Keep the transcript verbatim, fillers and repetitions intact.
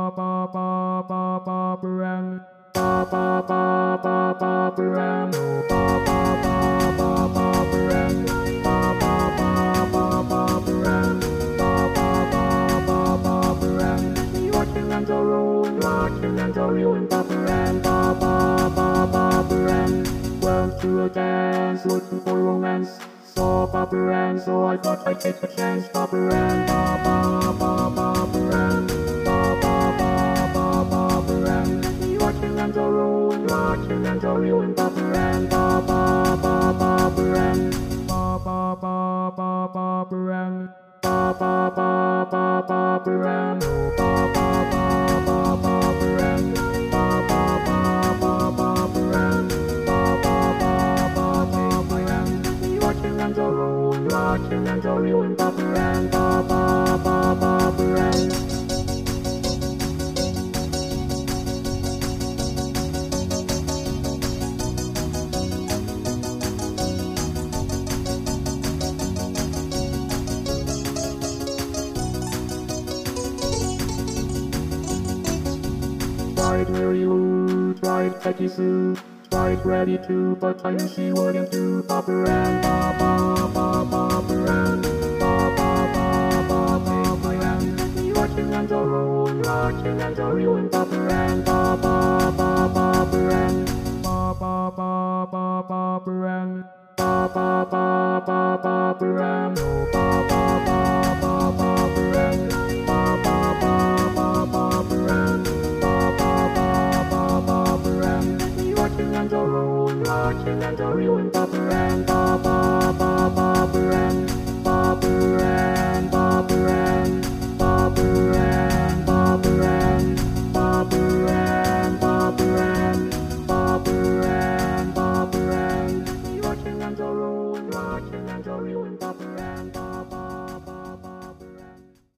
ba ba ba ba ba brand. Ba ba ba ba ba brand. Ba ba ba ba ba brand. Ba ba ba ba ba brand. Ba ba ba ba ba brand. Watching and a roll, watching and a roll, ba brand. Ba ba ba ba brand. Went to a dance, looking for romance. Saw Barbara Ann, so I thought I'd take a chance. Barbara Ann, ba ba ba Barbara Ann, ba ba ba ba Barbara Ann. Watching and a roll, watching and a roll, Barbara Ann, ba ba ba Barbara Ann, ba ba ba ba Barbara Ann, ba ba ba ba Barbara Ann, ba ba ba ba Barbara Ann, ba ba ba ba Barbara Ann, ba ba ba ba Barbara Ann. Watching and a roll, watching and a roll, Barbara Ann, ba ba ba Barbara Ann. Tried Mary Lou, tried Peggy Sue, tried Ready too, but I knew she wouldn't do. Barbara Ann, ba ba ba Barbara Ann, ba ba ba ba Barbara Ann. Watching and a roll, watching and a roll, Barbara Ann, ba ba ba Barbara Ann, ba ba ba ba Barbara Ann, ba ba ba ba Barbara Ann, ba ba ba